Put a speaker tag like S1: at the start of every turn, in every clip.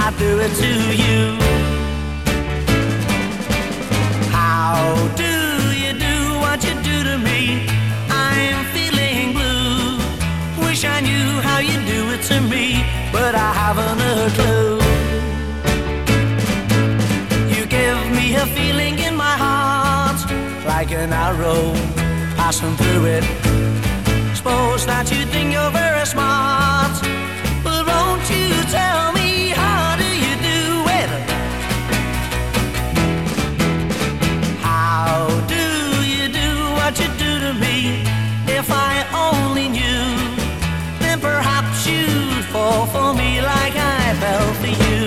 S1: I do it to you. How do you do what you do to me? I'm feeling blue. Wish I knew how you do it to me, but I haven't a clue. You give me a feeling in my heart, like an arrow passing through it. Suppose that you think you're very smart, but won't you tell me, how do you do it? How do you do what you do to me? If I only knew, then perhaps you'd fall for me like I fell for you.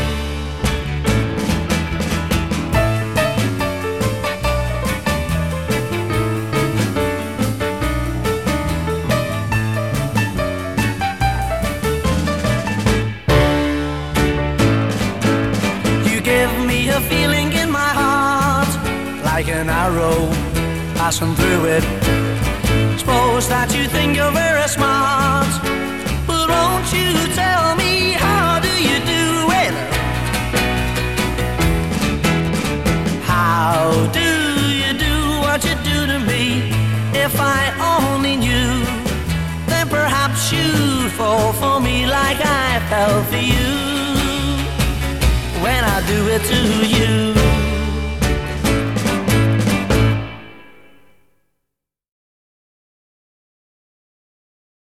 S1: A feeling in my heart, like an arrow passing through it. Suppose that you think you're very smart, but won't you tell me, how do you do it? How do you do what you do to me? If I only knew, then perhaps you'd fall for me like I fell for you when I do it to you.